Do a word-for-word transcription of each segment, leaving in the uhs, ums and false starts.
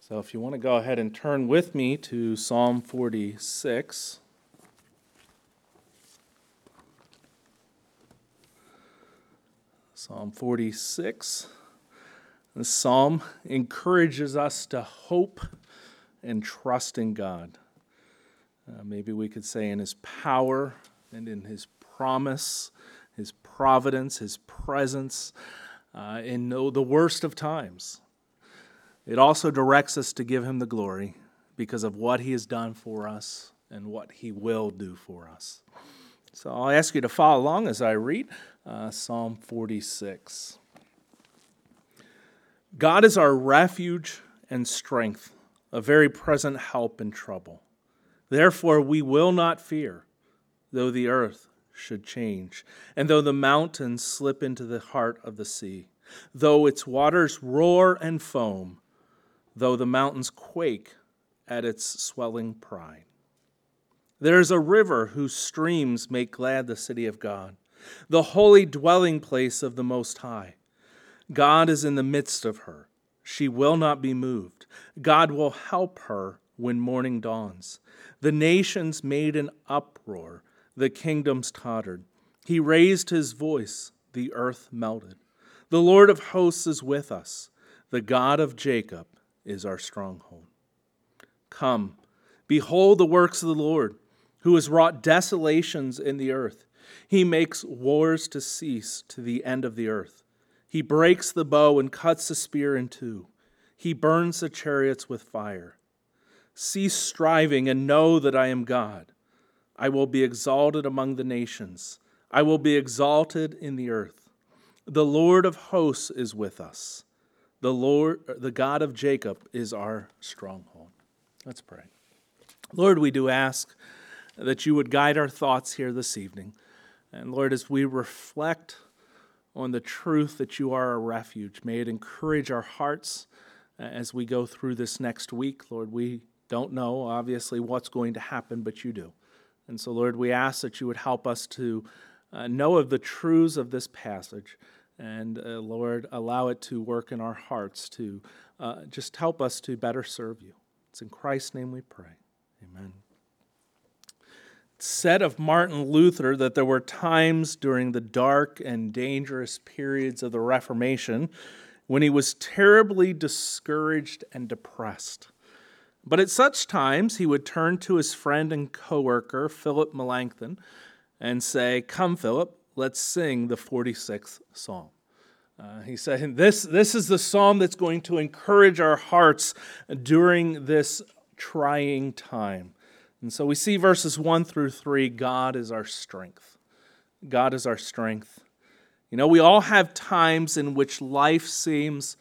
So if you want to go ahead and turn with me to Psalm forty-six. Psalm forty-six. This psalm encourages us to hope and trust in God. Uh, maybe we could say in His power and in His promise, His providence, His presence, uh, in the worst of times. It also directs us to give Him the glory because of what He has done for us and what He will do for us. So I'll ask you to follow along as I read uh, Psalm forty-six. God is our refuge and strength, a very present help in trouble. Therefore we will not fear, though the earth should change, and though the mountains slip into the heart of the sea, though its waters roar and foam, though the mountains quake at its swelling pride. There is a river whose streams make glad the city of God, the holy dwelling place of the Most High. God is in the midst of her. She will not be moved. God will help her when morning dawns. The nations made an uproar. The kingdoms tottered. He raised his voice. The earth melted. The Lord of hosts is with us. The God of Jacob is our stronghold. Come, behold the works of the Lord, who has wrought desolations in the earth. He makes wars to cease to the end of the earth. He breaks the bow and cuts the spear in two. He burns the chariots with fire. Cease striving and know that I am God. I will be exalted among the nations. I will be exalted in the earth. The Lord of hosts is with us. The Lord, the God of Jacob is our stronghold. Let's pray. Lord, we do ask that you would guide our thoughts here this evening. And Lord, as we reflect on the truth that you are a refuge, may it encourage our hearts as we go through this next week. Lord, we don't know, obviously, what's going to happen, but you do. And so, Lord, we ask that you would help us to uh, know of the truths of this passage. And, uh, Lord, allow it to work in our hearts to uh, just help us to better serve you. It's in Christ's name we pray. Amen. It's said of Martin Luther that there were times during the dark and dangerous periods of the Reformation when he was terribly discouraged and depressed. But at such times, he would turn to his friend and co-worker, Philip Melanchthon, and say, "Come, Philip, let's sing the forty-sixth Psalm." Uh, he said, this, this is the psalm that's going to encourage our hearts during this trying time. And so we see verses one through three, God is our strength. God is our strength. You know, we all have times in which life seems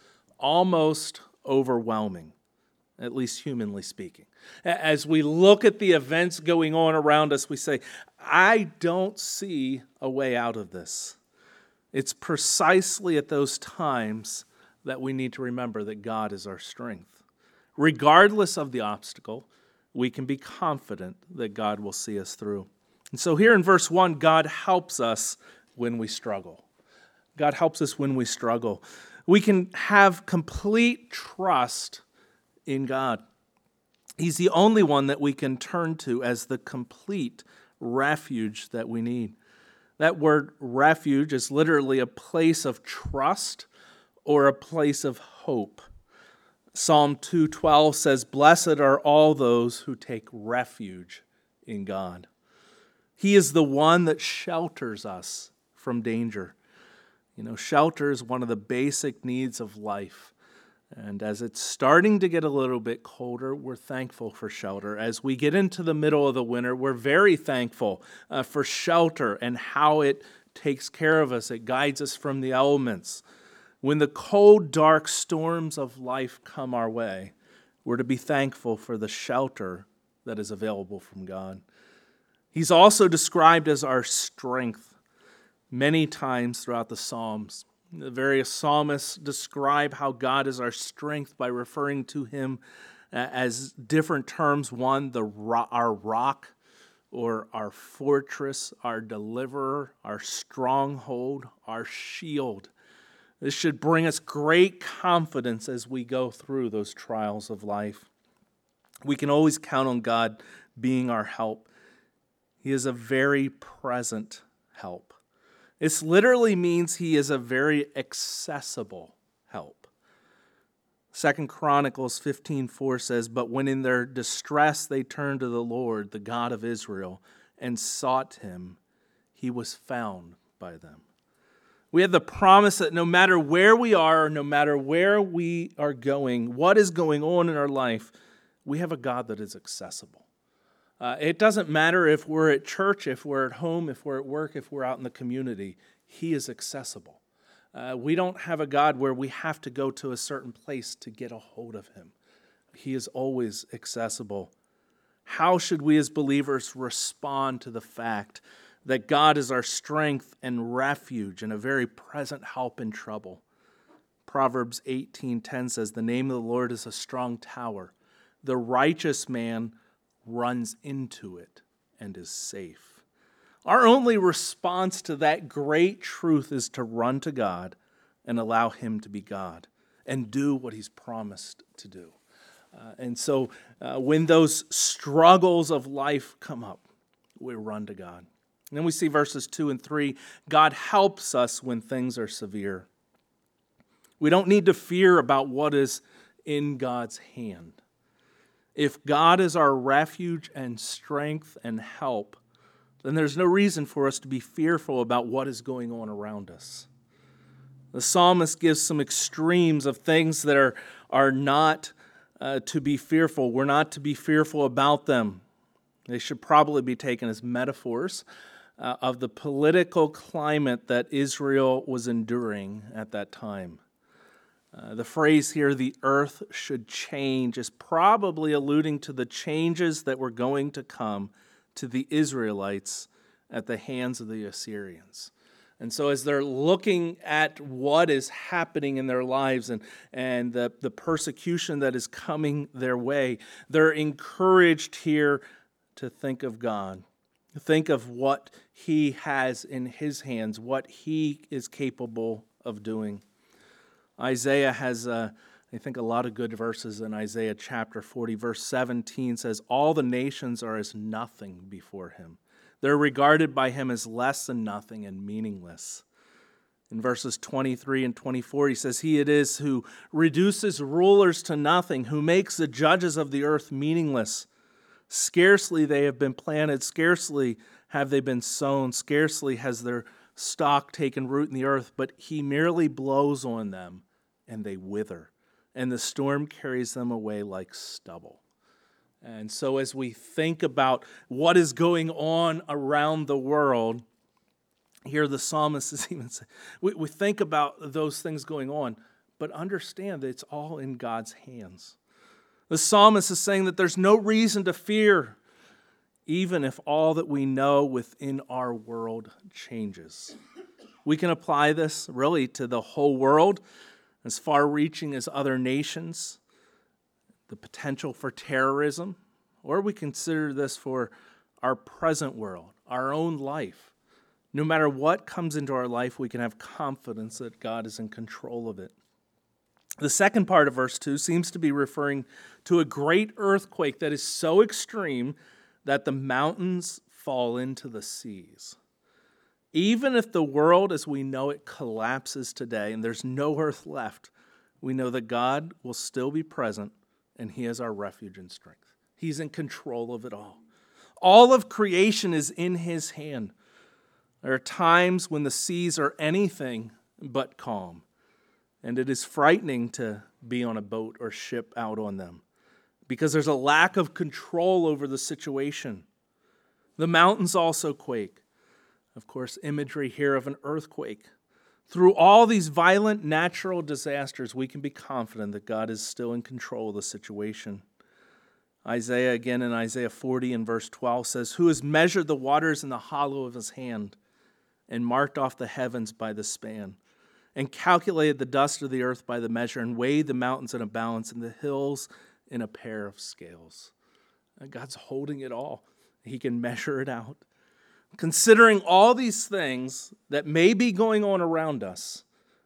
almost overwhelming, at least humanly speaking. As we look at the events going on around us, we say, I don't see a way out of this. It's precisely at those times that we need to remember that God is our strength. Regardless of the obstacle, we can be confident that God will see us through. And so here in verse one, God helps us when we struggle. God helps us when we struggle. We can have complete trust in God. He's the only one that we can turn to as the complete refuge that we need. That word refuge is literally a place of trust or a place of hope. Psalm two twelve says, "Blessed are all those who take refuge in God." He is the one that shelters us from danger. You know, shelter is one of the basic needs of life. And as it's starting to get a little bit colder, we're thankful for shelter. As we get into the middle of the winter, we're very thankful uh, for shelter and how it takes care of us. It guides us from the elements. When the cold, dark storms of life come our way, we're to be thankful for the shelter that is available from God. He's also described as our strength many times throughout the Psalms. The various psalmists describe how God is our strength by referring to him as different terms. One, the ro- our rock, or our fortress, our deliverer, our stronghold, our shield. This should bring us great confidence as we go through those trials of life. We can always count on God being our help. He is a very present help. This literally means he is a very accessible help. Second Chronicles fifteen four says, "But when in their distress they turned to the Lord, the God of Israel, and sought him, he was found by them." We have the promise that no matter where we are, no matter where we are going, what is going on in our life, we have a God that is accessible. Uh, it doesn't matter if we're at church, if we're at home, if we're at work, if we're out in the community. He is accessible. Uh, we don't have a God where we have to go to a certain place to get a hold of him. He is always accessible. How should we as believers respond to the fact that God is our strength and refuge and a very present help in trouble? Proverbs eighteen ten says, "The name of the Lord is a strong tower. The righteous man runs into it and is safe." Our only response to that great truth is to run to God and allow him to be God and do what he's promised to do. Uh, and so uh, when those struggles of life come up, we run to God. And then we see verses two and three, God helps us when things are severe. We don't need to fear about what is in God's hand. If God is our refuge and strength and help, then there's no reason for us to be fearful about what is going on around us. The psalmist gives some extremes of things that are, are not uh, to be fearful. We're not to be fearful about them. They should probably be taken as metaphors uh, of the political climate that Israel was enduring at that time. Uh, the phrase here, "the earth should change," is probably alluding to the changes that were going to come to the Israelites at the hands of the Assyrians. And so as they're looking at what is happening in their lives and, and the, the persecution that is coming their way, they're encouraged here to think of God. Think of what he has in his hands, what he is capable of doing. Isaiah has, uh, I think, a lot of good verses in Isaiah chapter forty. Verse seventeen says, "All the nations are as nothing before him. They're regarded by him as less than nothing and meaningless." In verses twenty-three and twenty-four, he says, "He it is who reduces rulers to nothing, who makes the judges of the earth meaningless. Scarcely they have been planted, scarcely have they been sown, scarcely has their stock taken root in the earth, but he merely blows on them, and they wither, and the storm carries them away like stubble." And so as we think about what is going on around the world, here the psalmist is even saying, we, we think about those things going on, but understand that it's all in God's hands. The psalmist is saying that there's no reason to fear, even if all that we know within our world changes. We can apply this really to the whole world, as far-reaching as other nations, the potential for terrorism, or we consider this for our present world, our own life. No matter what comes into our life, we can have confidence that God is in control of it. The second part of verse two seems to be referring to a great earthquake that is so extreme that the mountains fall into the seas. Even if the world as we know it collapses today and there's no earth left, we know that God will still be present and he is our refuge and strength. He's in control of it all. All of creation is in his hand. There are times when the seas are anything but calm, and it is frightening to be on a boat or ship out on them because there's a lack of control over the situation. The mountains also quake. Of course, imagery here of an earthquake. Through all these violent natural disasters, we can be confident that God is still in control of the situation. Isaiah, again in Isaiah forty and verse twelve says, "Who has measured the waters in the hollow of his hand and marked off the heavens by the span and calculated the dust of the earth by the measure and weighed the mountains in a balance and the hills in a pair of scales." And God's holding it all. He can measure it out. Considering all these things that may be going on around us,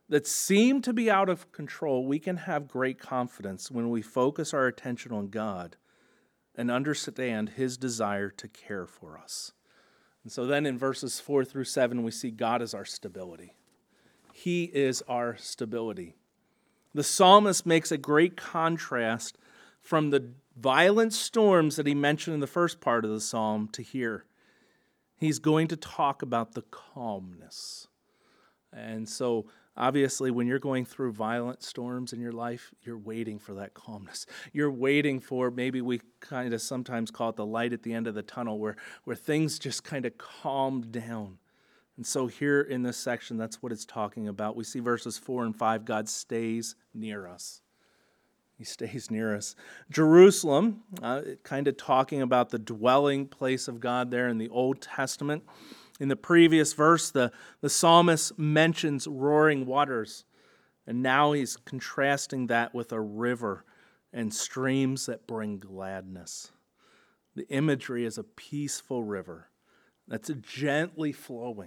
that seem to be out of control, we can have great confidence when we focus our attention on God and understand His desire to care for us. And so then in verses four through seven, we see God as our stability. He is our stability. The psalmist makes a great contrast from the violent storms that he mentioned in the first part of the psalm to here. He's going to talk about the calmness. And so obviously, when you're going through violent storms in your life, you're waiting for that calmness. You're waiting for, maybe we kind of sometimes call it the light at the end of the tunnel, where, where things just kind of calm down. And so here in this section, that's what it's talking about. We see verses four and five, God stays near us. He stays near us. Jerusalem, uh, kind of talking about the dwelling place of God there in the Old Testament. In the previous verse, the, the psalmist mentions roaring waters, and now he's contrasting that with a river and streams that bring gladness. The imagery is a peaceful river that's gently flowing,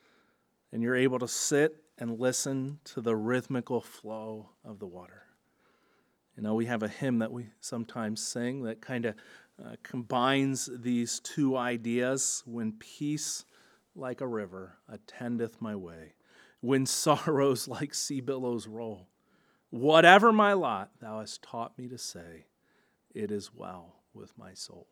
and you're able to sit and listen to the rhythmical flow of the water. You know, we have a hymn that we sometimes sing that kind of uh, combines these two ideas. When peace like a river attendeth my way, when sorrows like sea billows roll, whatever my lot, thou hast taught me to say, it is well with my soul.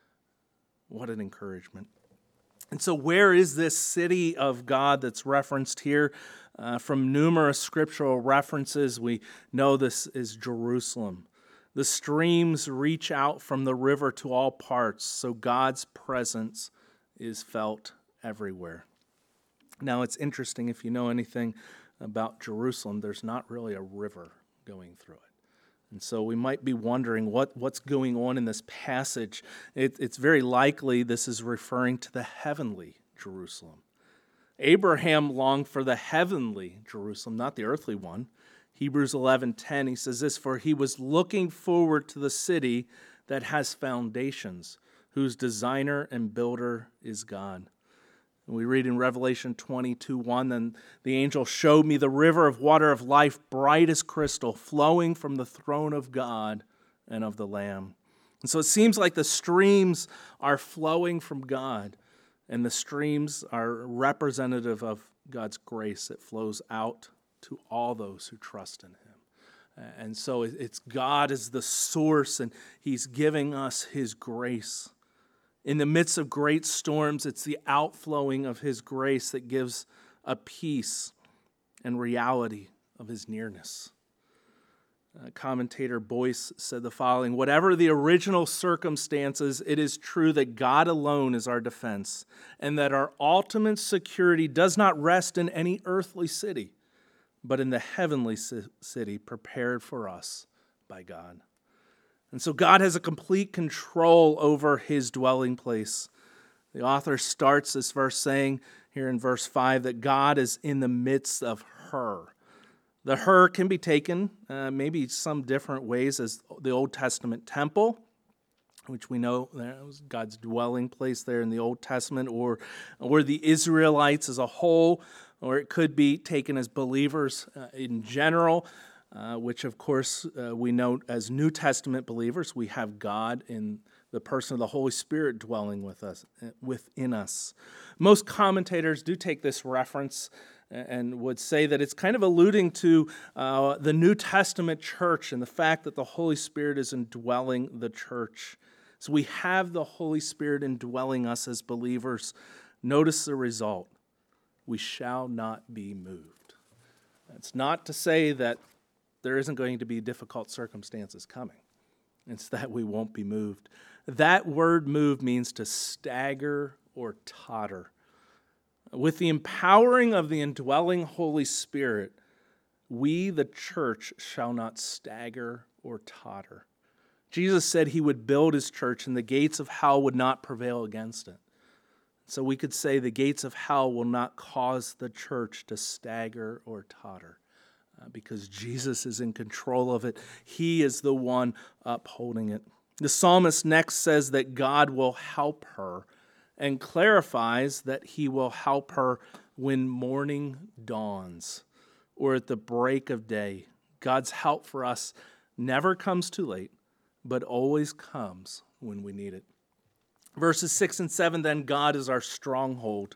What an encouragement. And so where is this city of God that's referenced here? Uh, from numerous scriptural references, we know this is Jerusalem. The streams reach out from the river to all parts, so God's presence is felt everywhere. Now, it's interesting, if you know anything about Jerusalem, there's not really a river going through it. And so we might be wondering what, what's going on in this passage. It, it's very likely this is referring to the heavenly Jerusalem. Abraham longed for the heavenly Jerusalem, not the earthly one. Hebrews eleven ten, he says this, for he was looking forward to the city that has foundations, whose designer and builder is God. And we read in Revelation twenty-two one, then the angel showed me the river of water of life, bright as crystal, flowing from the throne of God and of the Lamb. And so it seems like the streams are flowing from God, and the streams are representative of God's grace that flows out to all those who trust in Him. And so it's God is the source, and He's giving us His grace. In the midst of great storms, it's the outflowing of His grace that gives a peace and reality of His nearness. Uh, commentator Boyce said the following, whatever the original circumstances, it is true that God alone is our defense, and that our ultimate security does not rest in any earthly city, but in the heavenly city prepared for us by God. And so God has a complete control over His dwelling place. The author starts this verse saying here in verse five that God is in the midst of her. The her can be taken uh, maybe some different ways as the Old Testament temple, which we know that was God's dwelling place there in the Old Testament, or, or the Israelites as a whole, or it could be taken as believers uh, in general, uh, which of course uh, we know as New Testament believers, we have God in the person of the Holy Spirit dwelling with us, within us. Most commentators do take this reference and would say that it's kind of alluding to uh, the New Testament church and the fact that the Holy Spirit is indwelling the church. So we have the Holy Spirit indwelling us as believers. Notice the result. We shall not be moved. It's not to say that there isn't going to be difficult circumstances coming. It's that we won't be moved. That word move means to stagger or totter. With the empowering of the indwelling Holy Spirit, we, the church, shall not stagger or totter. Jesus said He would build His church and the gates of hell would not prevail against it. So we could say the gates of hell will not cause the church to stagger or totter uh, because Jesus is in control of it. He is the one upholding it. The psalmist next says that God will help her and clarifies that He will help her when morning dawns, or at the break of day. God's help for us never comes too late, but always comes when we need it. Verses six and seven, then God is our stronghold.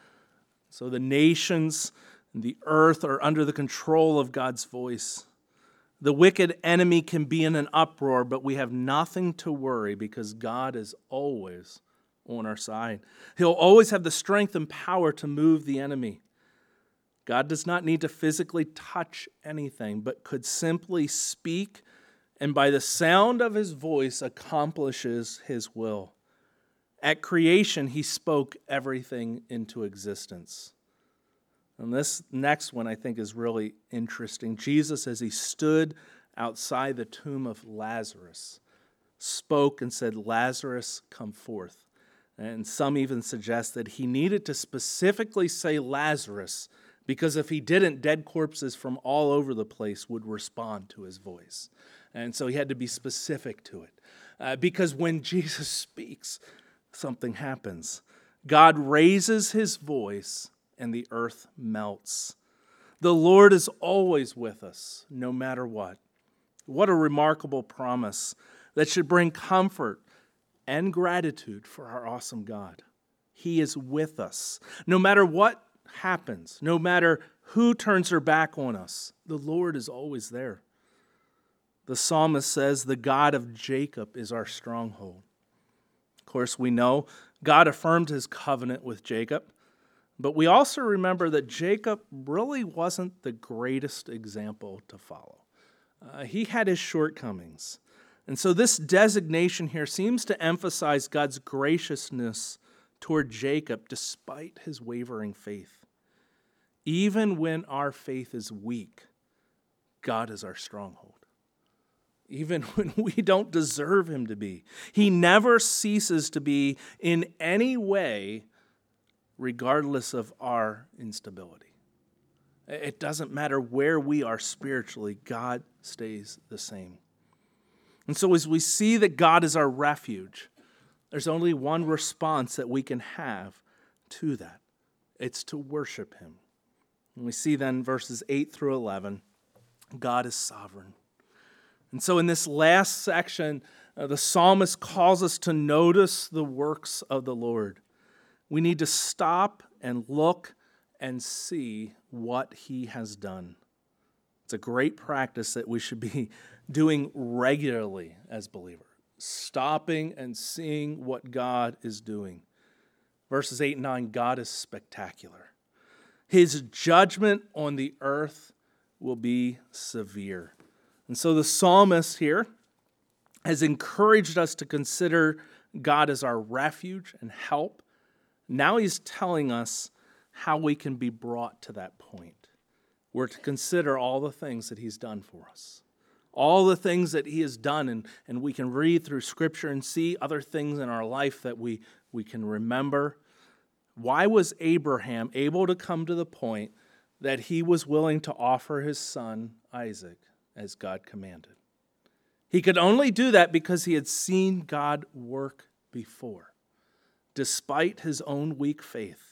So the nations and the earth are under the control of God's voice. The wicked enemy can be in an uproar, but we have nothing to worry because God is always on our side. He'll always have the strength and power to move the enemy. God does not need to physically touch anything, but could simply speak and by the sound of his voice accomplishes his will. At creation, he spoke everything into existence. And this next one I think is really interesting. Jesus, as he stood outside the tomb of Lazarus, spoke and said, "Lazarus, come forth." And some even suggest that he needed to specifically say Lazarus, because if he didn't, dead corpses from all over the place would respond to his voice. And so he had to be specific to it. Uh, because when Jesus speaks, something happens. God raises his voice and the earth melts. The Lord is always with us, no matter what. What a remarkable promise that should bring comfort and gratitude for our awesome God. He is with us. No matter what happens, no matter who turns their back on us, the Lord is always there. The psalmist says, "The God of Jacob is our stronghold." Of course, we know God affirmed his covenant with Jacob, but we also remember that Jacob really wasn't the greatest example to follow. Uh, he had his shortcomings. And so this designation here seems to emphasize God's graciousness toward Jacob despite his wavering faith. Even when our faith is weak, God is our stronghold. Even when we don't deserve him to be. He never ceases to be in any way, regardless of our instability. It doesn't matter where we are spiritually, God stays the same. And so as we see that God is our refuge, there's only one response that we can have to that. It's to worship him. And we see then verses eight through eleven, God is sovereign. And so in this last section, uh, the psalmist calls us to notice the works of the Lord. We need to stop and look and see what he has done. It's a great practice that we should be doing regularly as believers, stopping and seeing what God is doing. Verses eight and nine, God is spectacular. His judgment on the earth will be severe. And so the psalmist here has encouraged us to consider God as our refuge and help. Now he's telling us how we can be brought to that point. We're to consider all the things that he's done for us. All the things that he has done, and, and we can read through Scripture and see other things in our life that we, we can remember. Why was Abraham able to come to the point that he was willing to offer his son Isaac as God commanded? He could only do that because he had seen God work before, despite his own weak faith.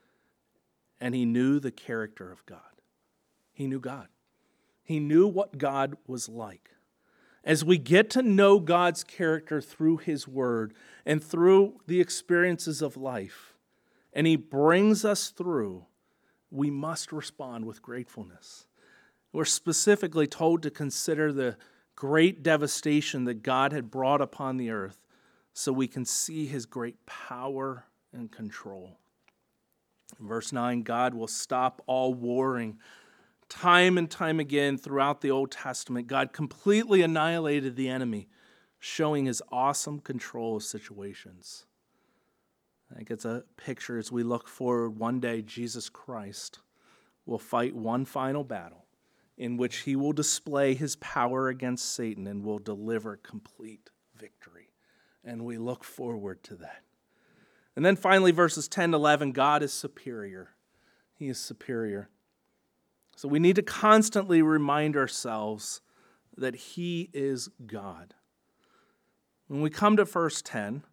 And he knew the character of God. He knew God. He knew what God was like. As we get to know God's character through his word and through the experiences of life, and he brings us through, we must respond with gratefulness. We're specifically told to consider the great devastation that God had brought upon the earth so we can see his great power and control. In verse nine, God will stop all warring. Time and time again throughout the Old Testament, God completely annihilated the enemy, showing his awesome control of situations. I think it's a picture as we look forward. One day, Jesus Christ will fight one final battle in which he will display his power against Satan and will deliver complete victory. And we look forward to that. And then finally, verses ten to eleven, God is superior. He is superior. So we need to constantly remind ourselves that he is God. When we come to verse ten,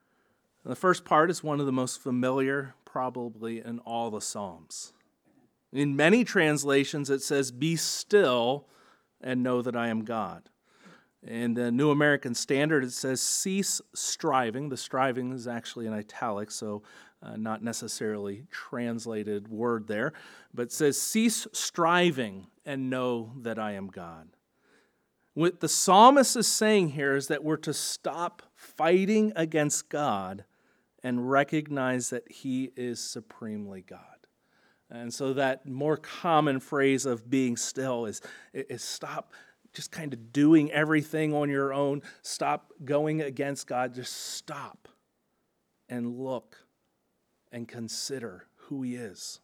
the first part is one of the most familiar, probably, in all the Psalms. In many translations, it says, "Be still and know that I am God." In the New American Standard, it says, "Cease striving." The striving is actually in italics, so uh, not necessarily translated word there. But it says, "Cease striving and know that I am God." What the psalmist is saying here is that we're to stop fighting against God and recognize that He is supremely God. And so that more common phrase of being still is, is stop just kind of doing everything on your own. Stop going against God. Just stop and look and consider who He is.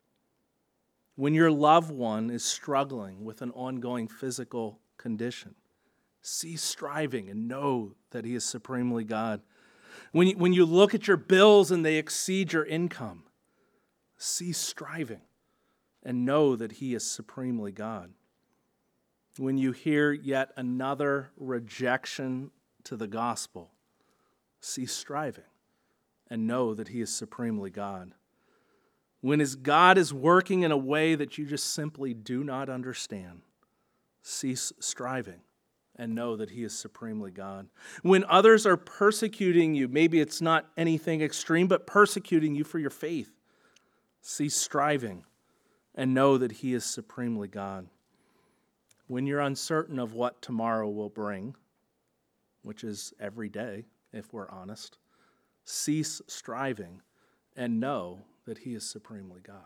When your loved one is struggling with an ongoing physical condition, cease striving and know that He is supremely God. When you, when you look at your bills and they exceed your income, cease striving and know that He is supremely God. When you hear yet another rejection to the gospel, cease striving and know that He is supremely God. When His God is working in a way that you just simply do not understand, cease striving and know that He is supremely God. When others are persecuting you, maybe it's not anything extreme, but persecuting you for your faith, cease striving and know that He is supremely God. When you're uncertain of what tomorrow will bring, which is every day, if we're honest, cease striving and know that He is supremely God.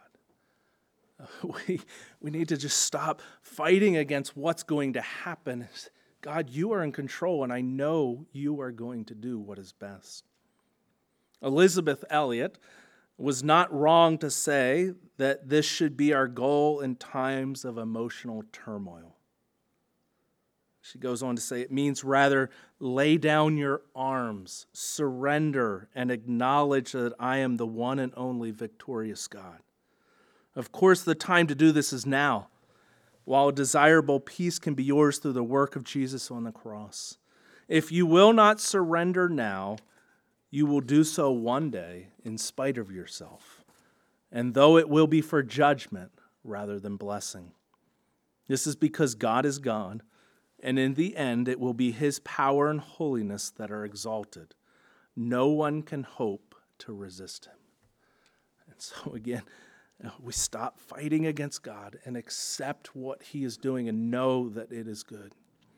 We, we need to just stop fighting against what's going to happen. God, You are in control, and I know You are going to do what is best. Elizabeth Elliot was not wrong to say that this should be our goal in times of emotional turmoil. She goes on to say, it means rather lay down your arms, surrender, and acknowledge that I am the one and only victorious God. Of course, the time to do this is now, while a desirable peace can be yours through the work of Jesus on the cross. If you will not surrender now, you will do so one day in spite of yourself, and though it will be for judgment rather than blessing. This is because God is God, and in the end it will be His power and holiness that are exalted. No one can hope to resist Him. And so again, we stop fighting against God and accept what He is doing and know that it is good.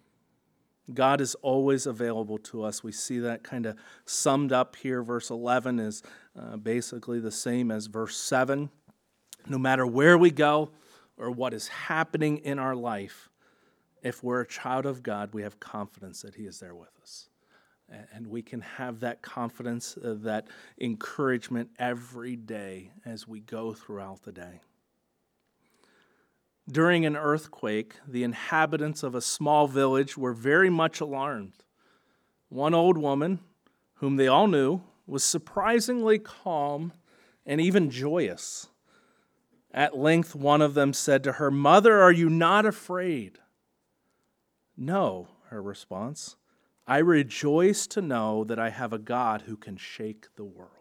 God is always available to us. We see that kind of summed up here. Verse eleven is uh, basically the same as verse seven. No matter where we go or what is happening in our life, if we're a child of God, we have confidence that He is there with us. And we can have that confidence, uh, that encouragement every day as we go throughout the day. During an earthquake, the inhabitants of a small village were very much alarmed. One old woman, whom they all knew, was surprisingly calm and even joyous. At length, one of them said to her, "Mother, are you not afraid?" "No," her response. "I rejoice to know that I have a God who can shake the world."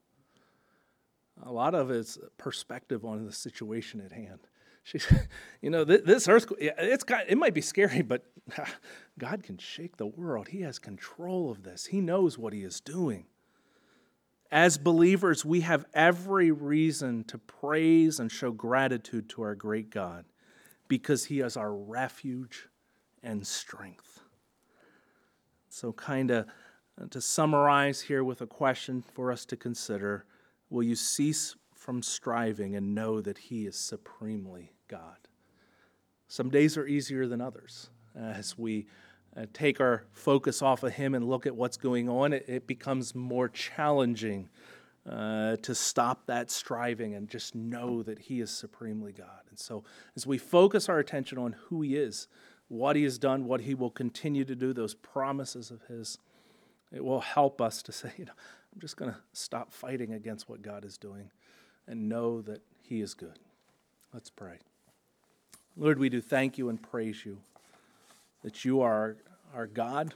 A lot of it's perspective on the situation at hand. She's, you know, this earthquake, it's got, it might be scary, but God can shake the world. He has control of this. He knows what He is doing. As believers, we have every reason to praise and show gratitude to our great God because He is our refuge and strength. So kind of to summarize here with a question for us to consider, will you cease from striving and know that He is supremely God? Some days are easier than others. As we uh, take our focus off of Him and look at what's going on, it, it becomes more challenging uh, to stop that striving and just know that He is supremely God. And so as we focus our attention on who He is, what He has done, what He will continue to do, those promises of His, it will help us to say, you know, I'm just going to stop fighting against what God is doing and know that He is good. Let's pray. Lord, we do thank You and praise You that You are our God,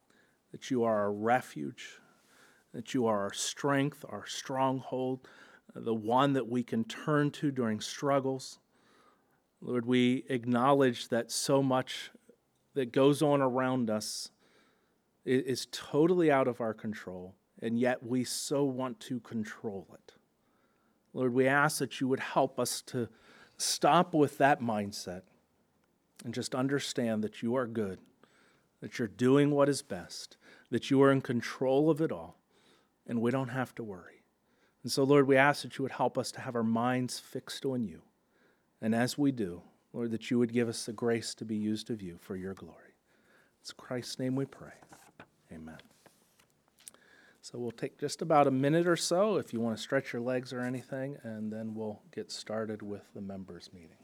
that You are our refuge, that You are our strength, our stronghold, the one that we can turn to during struggles. Lord, we acknowledge that so much that goes on around us is totally out of our control, and yet we so want to control it. Lord, we ask that you would help us to stop with that mindset and just understand that you are good, that you're doing what is best, that you are in control of it all, and we don't have to worry. And so, Lord, we ask that you would help us to have our minds fixed on you. And as we do, Lord, that you would give us the grace to be used of you for your glory. It's in Christ's name we pray. Amen. So we'll take just about a minute or so if you want to stretch your legs or anything, and then we'll get started with the members' meeting.